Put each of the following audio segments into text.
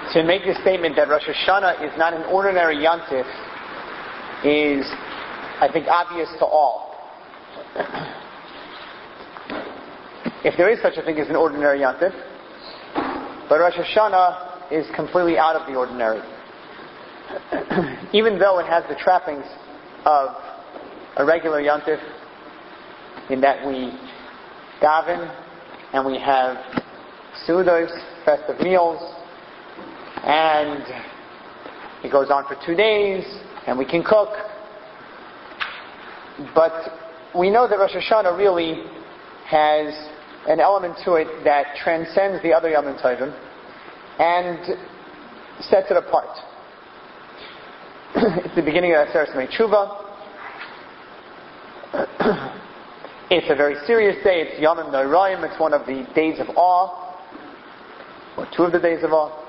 to make the statement that Rosh Hashanah is not an ordinary Yontif is, I think, obvious to all. If there is such a thing as an ordinary Yontif, but Rosh Hashanah is completely out of the ordinary. Even though it has the trappings of a regular Yontif, in that we daven and we have Seudos, festive meals, and it goes on for 2 days, and we can cook. But we know that Rosh Hashanah really has an element to it that transcends the other Yom Tovim and sets it apart. It's the beginning of Aseret Tshuva. It's a very serious day. It's Yom Noraim. It's one of the days of awe, or 2 of the days of awe.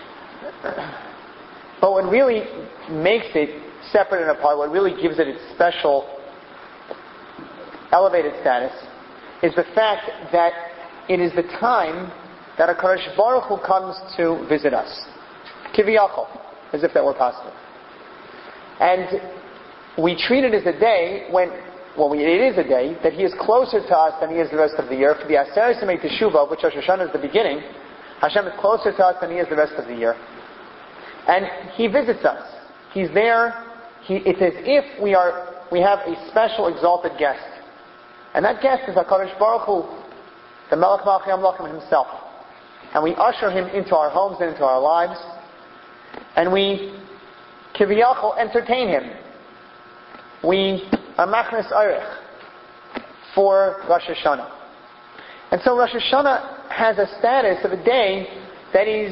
But what really makes it separate and apart, what really gives it its special elevated status, is the fact that it is the time that HaKadosh Baruch Hu comes to visit us. Kiviyachol, as if that were possible. And we treat it as a day when, it is a day that He is closer to us than He is the rest of the year. For the Aseret Teshuvah, of which Rosh Hashanah is the beginning, Hashem is closer to us than He is the rest of the year. And He visits us. He's there. It's as if we have a special exalted guest. And that guest is HaKadosh Baruch Hu, the Melech Malchei Amlachim Himself. And we usher Him into our homes and into our lives. And we, Kiviyachol, entertain Him. We are Machnes Orech for Rosh Hashanah. And so Rosh Hashanah has a status of a day that is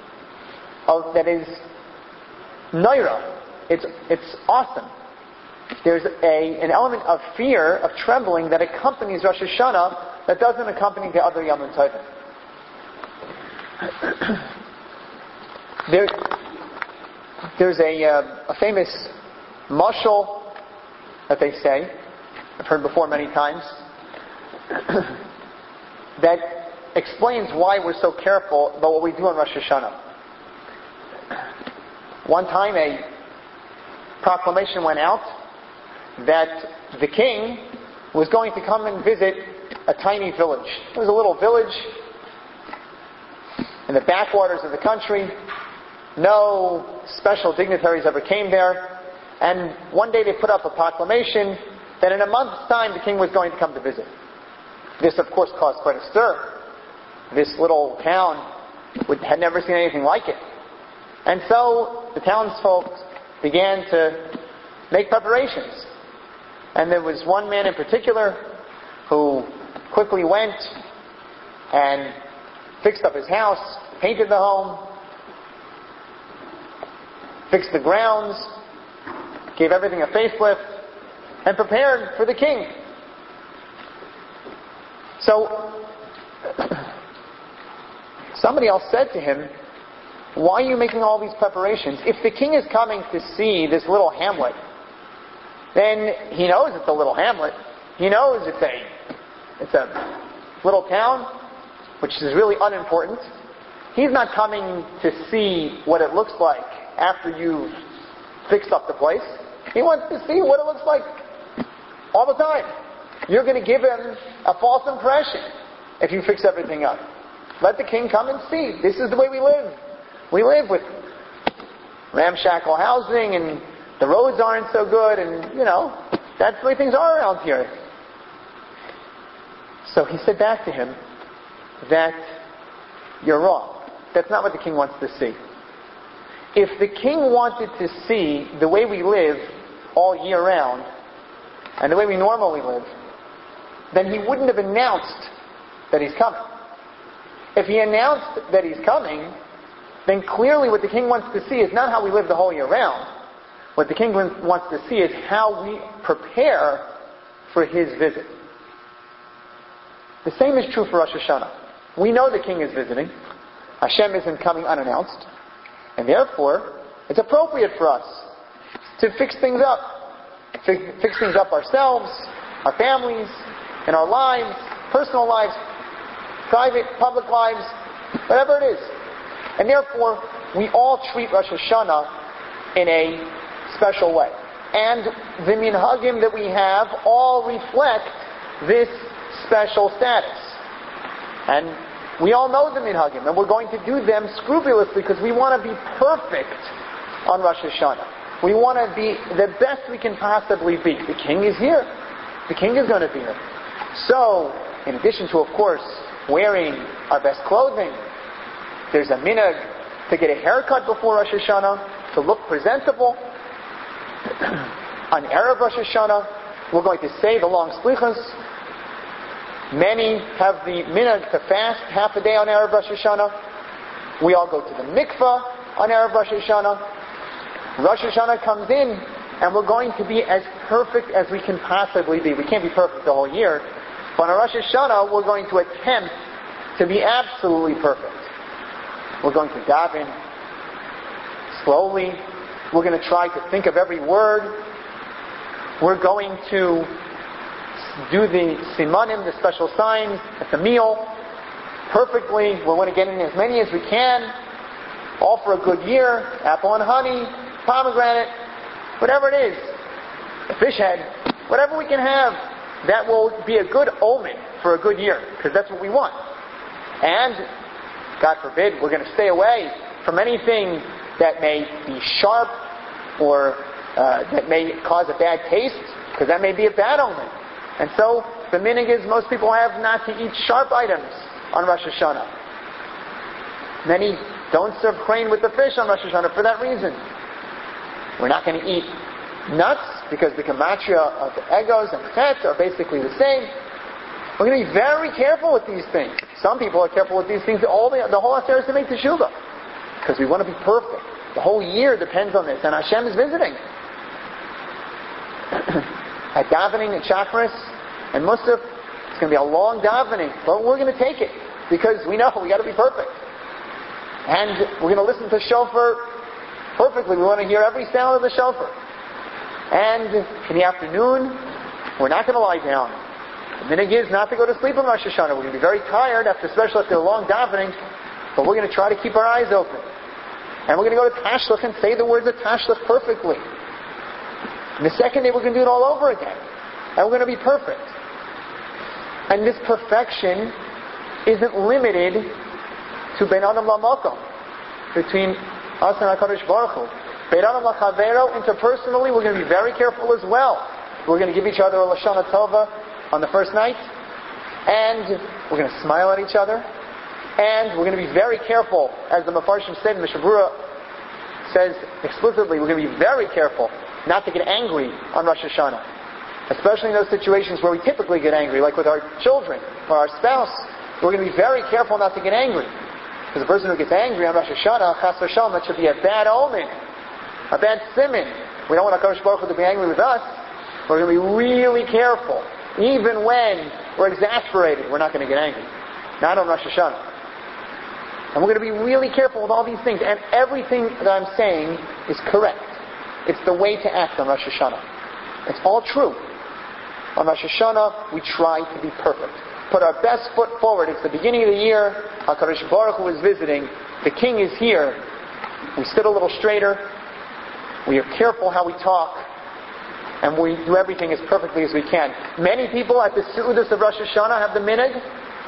Noira. It's awesome. There's an element of fear, of trembling that accompanies Rosh Hashanah that doesn't accompany the other Yom Tovim. There's a famous mashal that they say, I've heard before many times, that explains why we're so careful about what we do on Rosh Hashanah. One time a proclamation went out that the king was going to come and visit a tiny village. It was a little village in the backwaters of the country. No special dignitaries ever came there. And one day they put up a proclamation that in a month's time the king was going to come to visit. This, of course, caused quite a stir. This little town had never seen anything like it. And so the townsfolk began to make preparations. And there was one man in particular who quickly went and fixed up his house, painted the home, fixed the grounds, gave everything a facelift, and prepared for the king. So somebody else said to him, "Why are you making all these preparations? If the king is coming to see this little hamlet, then he knows it's a little hamlet. He knows it's a little town, which is really unimportant. He's not coming to see what it looks like after you've fixed up the place. He wants to see what it looks like all the time. You're going to give him a false impression if you fix everything up. Let the king come and see. This is the way we live. We live with ramshackle housing, and the roads aren't so good, and, that's the way things are around here." So he said back to him that you're wrong. That's not what the king wants to see. If the king wanted to see the way we live all year round, and the way we normally live, then he wouldn't have announced that he's coming. If he announced that he's coming, then clearly what the king wants to see is not how we live the whole year round. What the king wants to see is how we prepare for his visit. The same is true for Rosh Hashanah. We know the king is visiting. Hashem isn't coming unannounced. And therefore, it's appropriate for us to fix things up. Fix things up ourselves, our families, in our lives, personal lives, private, public lives, whatever it is. And therefore, we all treat Rosh Hashanah in a special way. And the minhagim that we have all reflect this special status. And we all know the minhagim, and we're going to do them scrupulously because we want to be perfect on Rosh Hashanah. We want to be the best we can possibly be. The king is here. The king is going to be here. So, in addition to, of course, wearing our best clothing, there's a minhag to get a haircut before Rosh Hashanah, to look presentable. On Erev Rosh Hashanah, we're going to say the long slichos. Many have the minhag to fast half a day on Erev Rosh Hashanah. We all go to the mikvah on Erev Rosh Hashanah. Rosh Hashanah comes in, and we're going to be as perfect as we can possibly be. We can't be perfect the whole year, but on Rosh Hashanah, we're going to attempt to be absolutely perfect. We're going to daven slowly. We're going to try to think of every word. We're going to do the simanim, the special signs, at the meal perfectly. We want to get in as many as we can. All for a good year. Apple and honey, pomegranate, whatever it is. A fish head, whatever we can have, that will be a good omen for a good year, because that's what we want. And, God forbid, we're going to stay away from anything that may be sharp or that may cause a bad taste, because that may be a bad omen. And so, the minhag is most people have not to eat sharp items on Rosh Hashanah. Many don't serve crane with the fish on Rosh Hashanah for that reason. We're not going to eat nuts, because the gematria of the egos and chet are basically the same. We're going to be very careful with these things. Some people are careful with these things. The whole Aseret is to make teshuvah, because we want to be perfect. The whole year depends on this, and Hashem is visiting. At davening and chakras and musaf, it's going to be a long davening, but we're going to take it, because we know we got to be perfect. And we're going to listen to shofar perfectly. We want to hear every sound of the shofar. And in the afternoon, we're not going to lie down. The minhag is not to go to sleep on Rosh Hashanah. We're going to be very tired, especially after a long davening, but we're going to try to keep our eyes open. And we're going to go to Tashlich and say the words of Tashlich perfectly. And the second day, we're going to do it all over again. And we're going to be perfect. And this perfection isn't limited to Ben Adam Lamakom, between us and HaKadosh Baruch Hu. Ben Adam Lachavero, interpersonally, we're going to be very careful as well. We're going to give each other a Lashana Tova on the first night, and we're going to smile at each other, and we're going to be very careful, as the Mefarshim said, Mishnah Berurah says explicitly, we're going to be very careful not to get angry on Rosh Hashanah, especially in those situations where we typically get angry, like with our children or our spouse. We're going to be very careful not to get angry, because the person who gets angry on Rosh Hashanah, chas v'shalom, that should be a bad omen, a bad siman. We don't want HaKadosh Baruch Hu to be angry with us. We're going to be really careful. Even when we're exasperated, we're not going to get angry. Not on Rosh Hashanah. And we're going to be really careful with all these things. And everything that I'm saying is correct. It's the way to act on Rosh Hashanah. It's all true. On Rosh Hashanah, we try to be perfect. Put our best foot forward. It's the beginning of the year. HaKadosh Baruch Hu is visiting. The king is here. We sit a little straighter. We are careful how we talk. And we do everything as perfectly as we can. Many people at the Su'udas of Rosh Hashanah have the minhag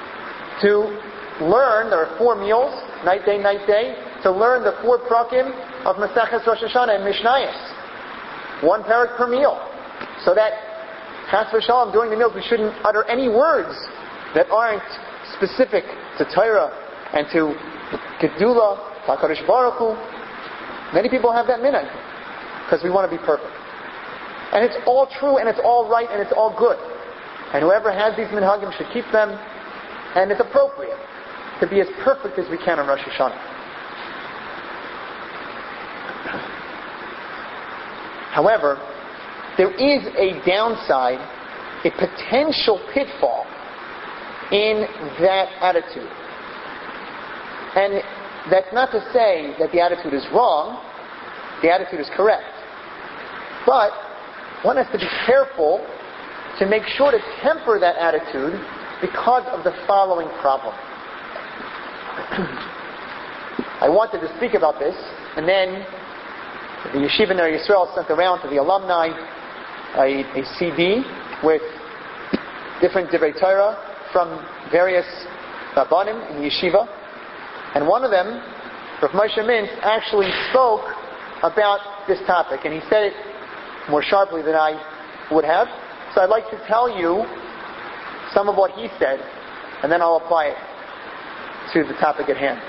to learn, there are 4 meals, night, day, to learn the 4 prakim of Maseches Rosh Hashanah and Mishnayos. 1 parak per meal. So that, chas v'shalom, during the meals we shouldn't utter any words that aren't specific to Torah and to Gedula, to HaKadosh Baruch Hu. Many people have that minhag, because we want to be perfect. And it's all true, and it's all right, and it's all good. And whoever has these minhagim should keep them, and it's appropriate to be as perfect as we can on Rosh Hashanah. However, there is a downside, a potential pitfall in that attitude. And that's not to say that the attitude is wrong. The attitude is correct. But one has to be careful to make sure to temper that attitude because of the following problem. I wanted to speak about this, and then the Yeshiva Ner Yisrael sent around to the alumni a CD with different Divrei Torah from various Rabbanim in the Yeshiva. And one of them, Rav Moshe Mintz, actually spoke about this topic, and he said it more sharply than I would have. So I'd like to tell you some of what he said, and then I'll apply it to the topic at hand.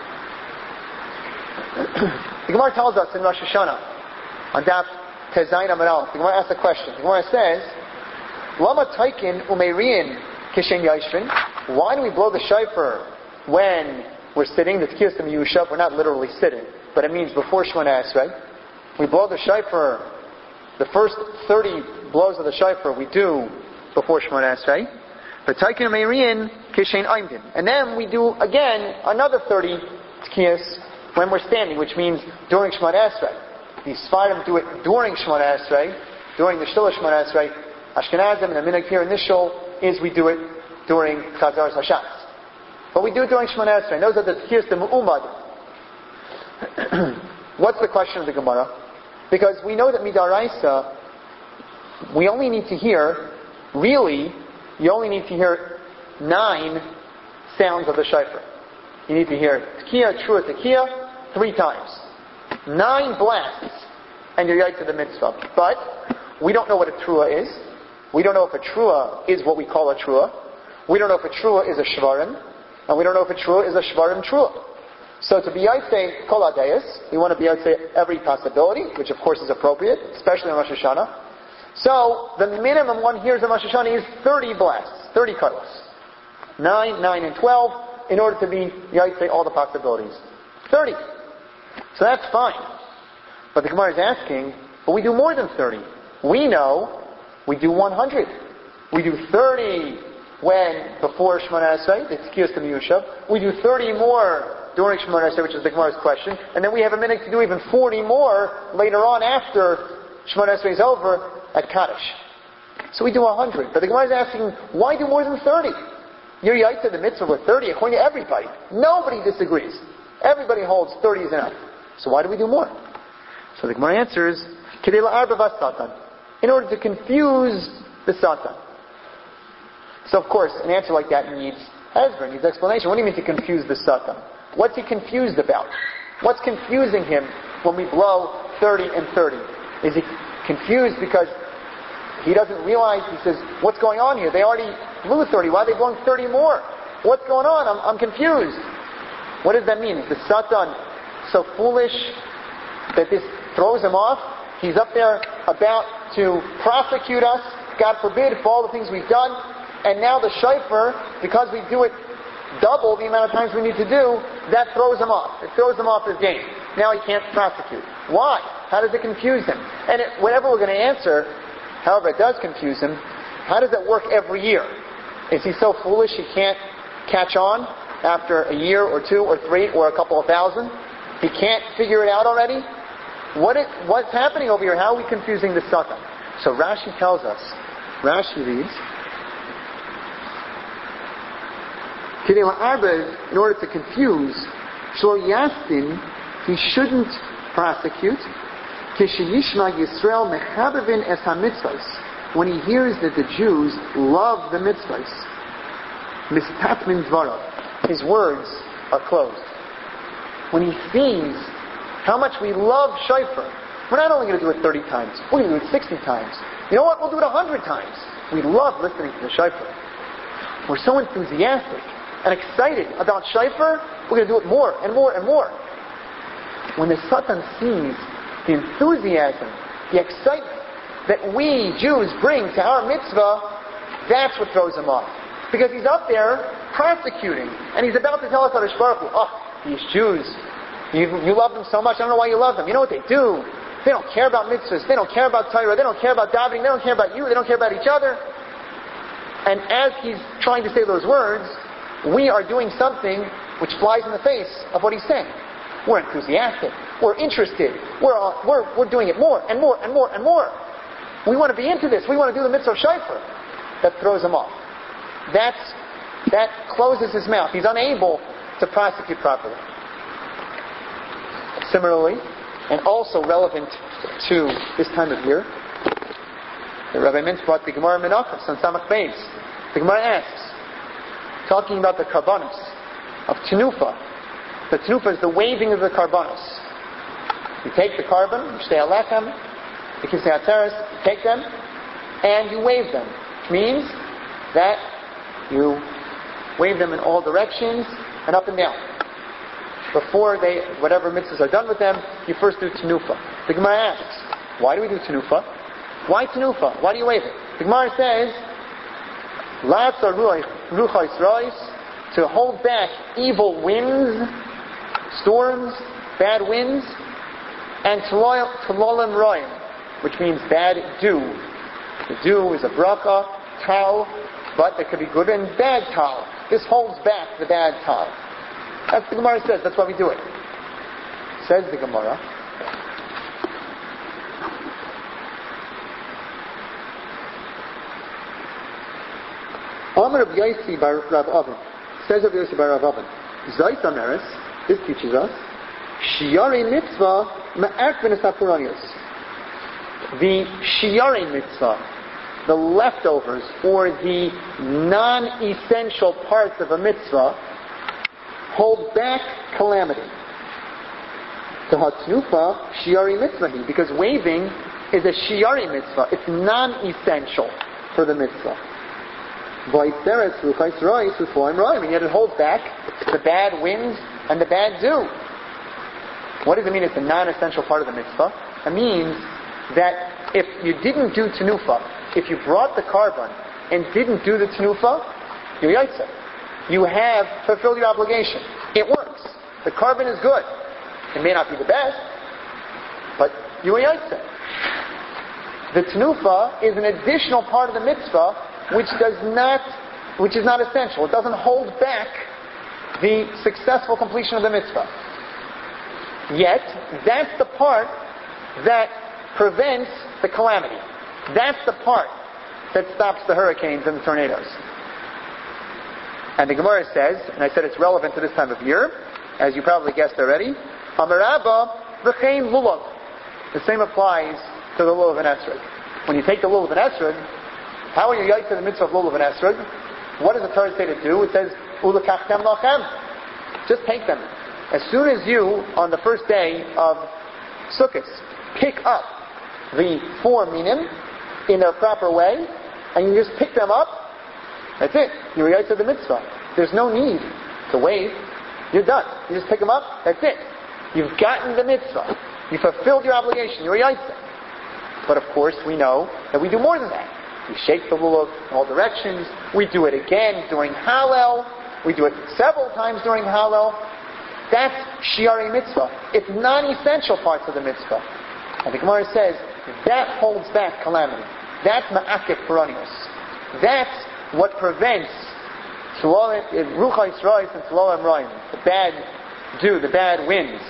The Gemara tells us in Rosh Hashanah, on Daf Tezayin Amud Aleph, the Gemara asks a question. The Gemara says, Lama Taikin Umeirin Kishen Yashrin. Why do we blow the shofar when we're sitting? The Tkiyas of Yushav, we're not literally sitting, but it means before Shemona Esrei. We blow the shofar, the first 30 blows of the shofar we do before Shemona Esrei. But Taikin Umeirin Kishen Aimdin. And then we do again another 30 Tkiyas when we're standing, which means during Shemona Esrei. The Sfardim do it during Shemona Esrei, during the Shil Shemona Esrei. Ashkenazim and the minhag here initial is we do it during Chazar Hashatz. But we do it during Shemona Esrei. Those are the Tkiyas the Mu'umad. What's the question of the Gemara? Because we know that Midaraisa, we only need to hear, really, you only need to hear 9 sounds of the shofar. You need to hear Tekiah, Trua, Tekiah 3 times. 9 blasts, and you're yait to the mitzvah. But we don't know what a Trua is. We don't know if a Trua is what we call a Trua. We don't know if a Trua is a Shvarim. And we don't know if a Trua is a Shvarim Trua. So to be yait kol hadayis, we want to be yait every possibility, which of course is appropriate, especially on Rosh Hashanah. So the minimum one hears on Rosh Hashanah is 30 blasts, 30 karlos. 9, 9, and 12, in order to be yait all the possibilities. 30. So that's fine. But the Gemara is asking, but we do more than 30. We know we do 100. We do 30 when before Shemona Esrei, it's Tkiyas Yushav. We do 30 more during Shemona Esrei, which is the Gemara's question. And then we have a minute to do even 40 more later on after Shemona Esrei is over at Kaddish. So we do 100. But the Gemara is asking, why do more than 30? You're yait to the mitzvah with 30 according to everybody. Nobody disagrees. Everybody holds 30 is enough. So why do we do more? So the Gemara answers, Kedei la'arba v'satan, in order to confuse the Satan. So of course, an answer like that needs Hezbollah, needs explanation. What do you mean to confuse the Satan? What's he confused about? What's confusing him when we blow 30 and 30? Is he confused because he doesn't realize, he says, what's going on here? They already blew 30. Why are they blowing 30 more? What's going on? I'm confused. What does that mean? Is the Satan so foolish that this throws him off? He's up there about to prosecute us, God forbid, for all the things we've done. And now the shofar, because we do it double the amount of times we need to do, that throws him off. It throws him off his game. Now he can't prosecute. Why? How does it confuse him? And whatever we're going to answer, however it does confuse him, how does that work every year? Is he so foolish he can't catch on after a year or 2 or 3 or a couple of thousand? He can't figure it out already? What's happening over here? How are we confusing the Satan? So Rashi tells us, Rashi reads, in order to confuse, Shlo Yastin, he shouldn't prosecute, Kishiyishma Yisrael Mechabevin Es HaMitzvahs, when he hears that the Jews love the mitzvahs. Mistatmin Dvarav, his words are closed. When he sees how much we love shofar, we're not only going to do it 30 times, we're going to do it 60 times. You know what? We'll do it 100 times. We love listening to the shofar. We're so enthusiastic and excited about shofar, we're going to do it more and more and more. When the Satan sees the enthusiasm, the excitement that we Jews bring to our mitzvah, that's what throws him off. Because he's up there prosecuting, and he's about to tell us, HaKadosh Baruch Hu, these Jews, you love them so much, I don't know why you love them. You know what they do? They don't care about mitzvahs, they don't care about Torah, they don't care about davening, they don't care about you, they don't care about each other. And as he's trying to say those words, we are doing something which flies in the face of what he's saying. We're enthusiastic, we're interested, we're doing it more and more and more and more. We want to be into this, we want to do the mitzvah of shofar. That throws him off. That closes his mouth. He's unable to prosecute properly. Similarly, and also relevant to this time of year, the Rabbi Mintz brought the Gemara Menachos on Samach Beis. The Gemara asks, talking about the karbanos of Tenufa. The Tenufa is the waving of the karbanos. You take the carbon, you stay alechem, the kisei ateres, you take them, and you wave them. Which means that you wave them in all directions and up and down. Before whatever mitzvahs are done with them, you first do Tenufa. The Gemara asks, why do we do Tenufa? Why Tenufa? Why do you wave it? The Gemara says, La'atzar ruchos rois, to hold back evil winds, storms, bad winds, and tlolim roim, which means bad dew. The dew is a bracha, tal, but there could be good and bad tal. This holds back the bad tal. That's the Gemara says. That's why we do it. Says the Gemara. Amar Rav Yosi bar Rav Avin. Says Rav Yosi bar Rav Avin. Zayis Ameres. This teaches us Shiyari mitzvah ma'ak v'nesapuranios. The Shiyari mitzvah, the leftovers or the non-essential parts of a mitzvah, hold back calamity. The Hatnufa Shiyari mitzvah, because waving is a Shiyari mitzvah. It's non-essential for the mitzvah. And yet it holds back the bad winds and the bad dew. What does it mean it's a non-essential part of the mitzvah? It means that if you didn't do tenufa, if you brought the carbon and didn't do the tenufa, you're yaitza. You have fulfilled your obligation. It works. The carbon is good. It may not be the best, but you are yaitza. The tenufa is an additional part of the mitzvah which is not essential. It doesn't hold back the successful completion of the mitzvah. Yet, that's the part that prevents the calamity. That's the part that stops the hurricanes and the tornadoes. And the Gemara says, and I said it's relevant to this time of year, as you probably guessed already, Amarabba v'chein lulav. The same applies to the lulav and esrog. When you take the lulav and esrog, how are you yaitz in the mitzvah of lulav and esrog? What does the Torah say to do? It says, ulakachtem lachem. Just take them. As soon as you, on the first day of Sukkot, pick up the 4 minim in a proper way, and you just pick them up, that's it. You're yaitz of the mitzvah. There's no need to wait. You're done. You just pick them up, that's it. You've gotten the mitzvah. You fulfilled your obligation. You're yaitz. But of course, we know that we do more than that. We shake the lulav in all directions. We do it again during Hallel. We do it several times during Hallel. That's Shiari mitzvah. It's non-essential parts of the mitzvah. And the Gemara says, that holds back calamity. That's ma'akif peronios. That's what prevents Rucha Yisrael and Tlolim Roim, the bad dew, the bad winds.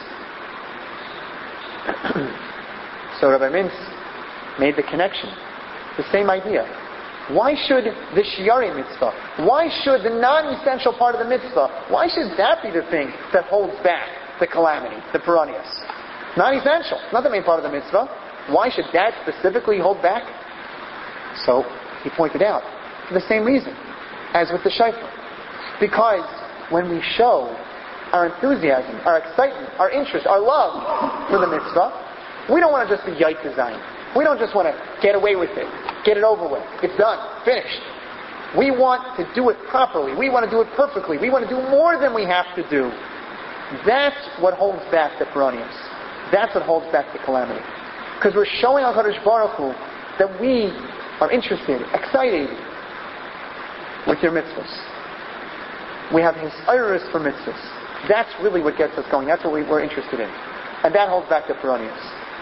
So Rabbi Mintz made the connection. The same idea. Why should the Shiari mitzvah, why should the non-essential part of the mitzvah, why should that be the thing that holds back the calamity, the peronius? Non-essential, not the main part of the mitzvah. Why should that specifically hold back? So, he pointed out, for the same reason as with the shofar. Because when we show our enthusiasm, our excitement, our interest, our love for the mitzvah, we don't want to just be yait design. We don't just want to get away with it, get it over with. It's done, finished. We want to do it properly. We want to do it perfectly. We want to do more than we have to do. That's what holds back the peronius. That's what holds back the calamity. Because we're showing HaKadosh Baruch Hu that we are interested, excited with your mitzvahs. We have his iris for mitzvahs. That's really what gets us going. That's what we're interested in. And that holds back the peronius.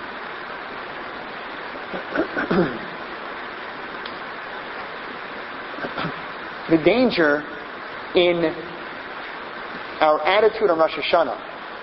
The danger in our attitude on Rosh Hashanah,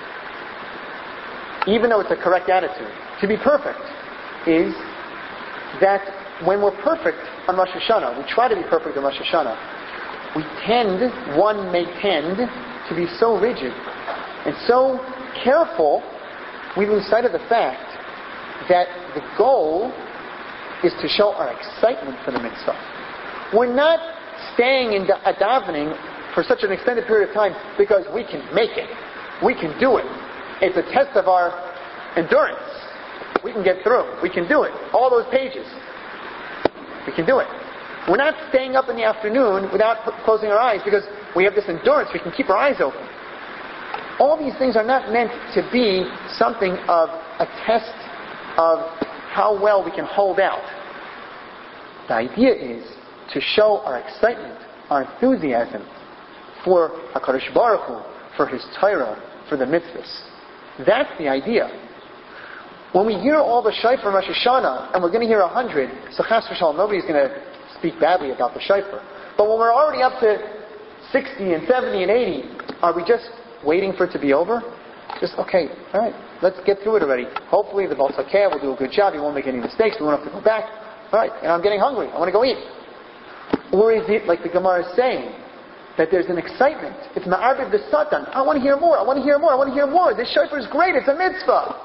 even though it's a correct attitude, to be perfect, is that when we're perfect on Rosh Hashanah, we try to be perfect on Rosh Hashanah, one may tend to be so rigid and so careful we lose sight of the fact that the goal is to show our excitement for the mitzvah. We're not staying in davening for such an extended period of time because we can make it. We can do it. It's a test of our endurance. We can get through. We can do it. All those pages. We can do it. We're not staying up in the afternoon without closing our eyes because we have this endurance. We can keep our eyes open. All these things are not meant to be something of a test of how well we can hold out. The idea is to show our excitement, our enthusiasm for HaKadosh Baruch Hu, for His Torah, for the mitzvahs. That's the idea. When we hear all the shofar Rosh Hashanah, and we're going to hear 100, so chas v'shalom, nobody's going to speak badly about the shofar. But when we're already up to 60 and 70 and 80, are we just waiting for it to be over? Just, okay, all right, let's get through it already. Hopefully the Baal Tzadkeh will do a good job. He won't make any mistakes. We won't have to go back. All right, and I'm getting hungry. I want to go eat. Or is it, like the Gemara is saying, that there's an excitement? It's ma'arbiv the satan. I want to hear more. I want to hear more. I want to hear more. This shofar is great. It's a mitzvah.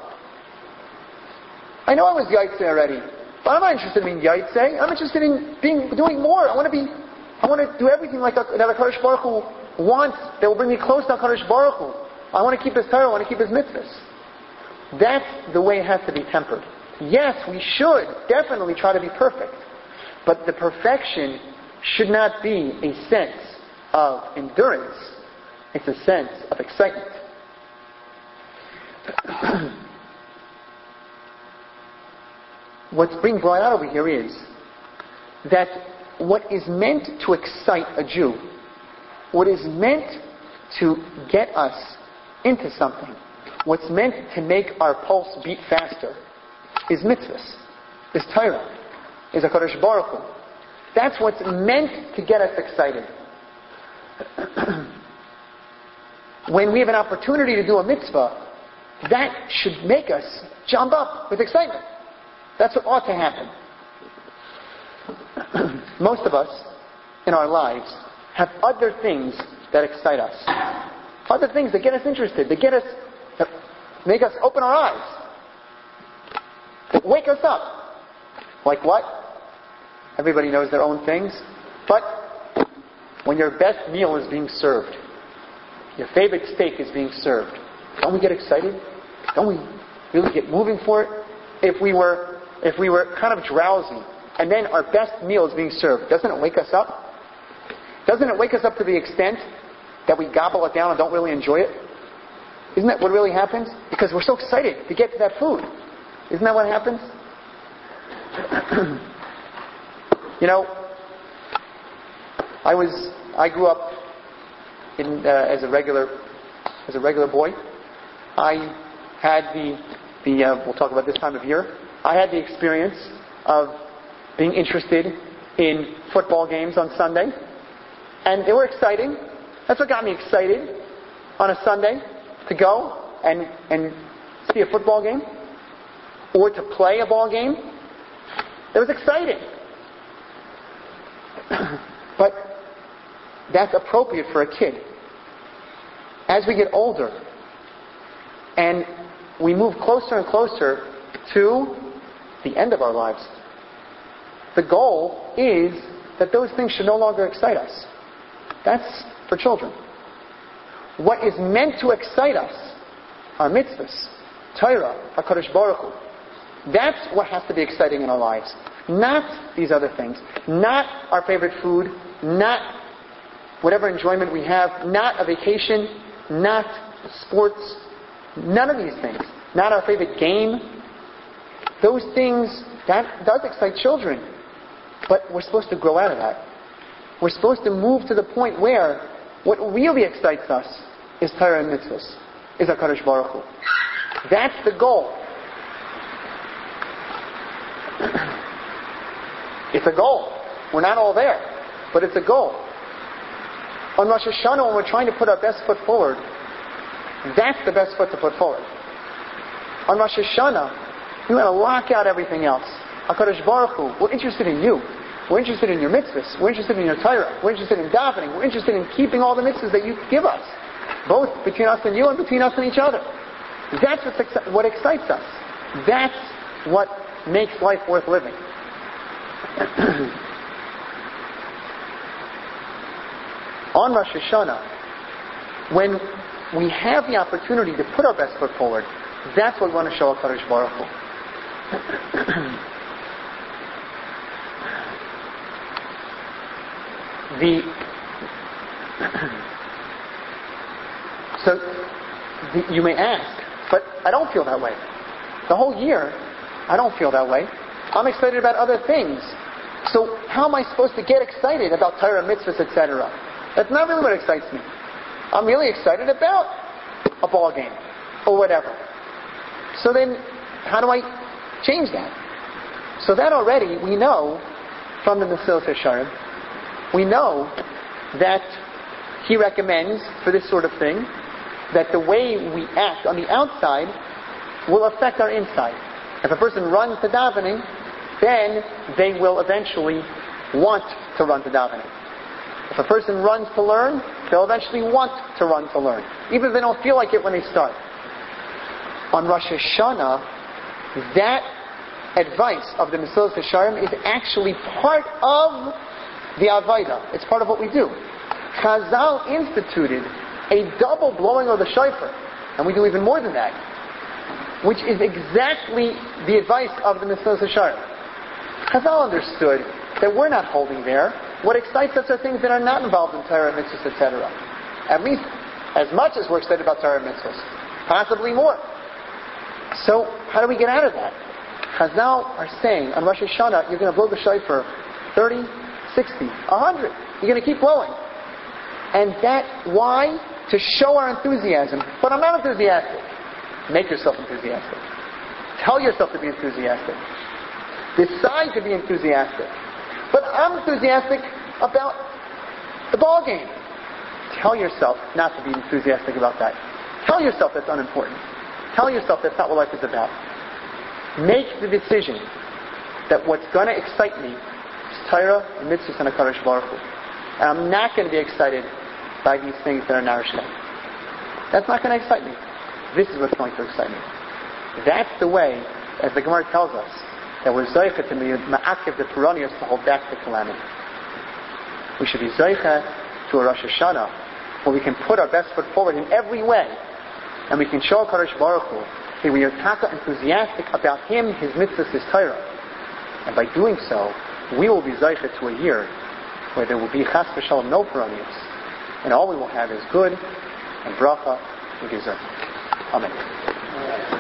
I know I was Yaitse already, but I'm not interested in being Yaitse. I'm interested in doing more. I want to do everything like that HaKadosh Baruch Hu wants, that will bring me close to HaKadosh Baruch Hu. I want to keep His Torah. I want to keep His mitzvahs. That's the way it has to be tempered. Yes, we should definitely try to be perfect, but the perfection should not be a sense of endurance. It's a sense of excitement. What's being brought out over here is that what is meant to excite a Jew, what is meant to get us into something, what's meant to make our pulse beat faster, is mitzvahs, is Torah, is HaKadosh Baruch Hu. That's what's meant to get us excited. When we have an opportunity to do a mitzvah, that should make us jump up with excitement. That's what ought to happen. Most of us, in our lives, have other things that excite us. Other things that get us interested, that make us open our eyes, that wake us up. Like what? Everybody knows their own things. But when your best meal is being served, your favorite steak is being served, don't we get excited? Don't we really get moving for it? If we were kind of drowsy, and then our best meal is being served, doesn't it wake us up? Doesn't it wake us up to the extent that we gobble it down and don't really enjoy it? Isn't that what really happens? Because we're so excited to get to that food. Isn't that what happens? You know, I grew up as a regular boy. I had we'll talk about this time of year. I had the experience of being interested in football games on Sunday. And they were exciting. That's what got me excited on a Sunday, to go and see a football game or to play a ball game. It was exciting. But that's appropriate for a kid. As we get older and we move closer and closer to the end of our lives, the goal is that those things should no longer excite us. That's for children. What is meant to excite us are mitzvahs, Torah, HaKadosh Baruch Hu. That's what has to be exciting in our lives. Not these other things. Not our favorite food. Not whatever enjoyment we have. Not a vacation. Not sports. None of these things. Not our favorite game. Those things, that does excite children. But we're supposed to grow out of that. We're supposed to move to the point where what really excites us is Torah and mitzvahs, is HaKadosh Baruch Hu. That's the goal. It's a goal. We're not all there, but it's a goal. On Rosh Hashanah, when we're trying to put our best foot forward, that's the best foot to put forward. On Rosh Hashanah, we want to lock out everything else. HaKadosh Baruch Hu, we're interested in you. We're interested in your mitzvahs. We're interested in your Torah. We're interested in davening. We're interested in keeping all the mitzvahs that you give us, both between us and you and between us and each other. That's what excites us. That's what makes life worth living. On Rosh Hashanah, when we have the opportunity to put our best foot forward, that's what we want to show HaKadosh Baruch Hu. You may ask, but I don't feel that way. The whole year, I don't feel that way. I'm excited about other things. So how am I supposed to get excited about Torah, mitzvahs, etc.? That's not really what excites me. I'm really excited about a ball game or whatever. So then, how do I change that? So that already we know from the Mesilas Yesharim, we know that he recommends for this sort of thing that the way we act on the outside will affect our inside. If a person runs to davening, then they will eventually want to run to davening. If a person runs to learn, they'll eventually want to run to learn, even if they don't feel like it when they start. On Rosh Hashanah, that advice of the Mesilas Yesharim is actually part of the Avodah. It's part of what we do. Chazal instituted a double blowing of the shofar, and we do even more than that, which is exactly the advice of the Mesilas Yesharim. Chazal understood that we're not holding there. What excites us are things that are not involved in Torah, mitzvahs, etc. At least as much as we're excited about Torah and mitzvahs. Possibly more. So, how do we get out of that? Chazal are saying, on Rosh Hashanah, you're going to blow the shofar 30, 60, 100. You're going to keep blowing. And that, why? To show our enthusiasm. But I'm not enthusiastic. Make yourself enthusiastic. Tell yourself to be enthusiastic. Decide to be enthusiastic. But I'm enthusiastic about the ball game. Tell yourself not to be enthusiastic about that. Tell yourself that's unimportant. Tell yourself that's not what life is about. Make the decision that what's going to excite me is Torah and mitzvahs and HaKadosh Baruch Hu. And I'm not going to be excited by these things that are narishkeit. That's not going to excite me. This is what's going to excite me. That's the way, as the Gemara tells us, that we're zoichet to be ma'akev the Puranios to hold back the calamity. We should be zoichet to a Rosh Hashanah where we can put our best foot forward in every way, and we can show HaKadosh Baruch Hu that we are taka enthusiastic about Him, His mitzvahs, His Torah. And by doing so, we will be zoichet to a year where there will be chas v'shalom no Puranios, and all we will have is good and bracha and gezerah. Amen.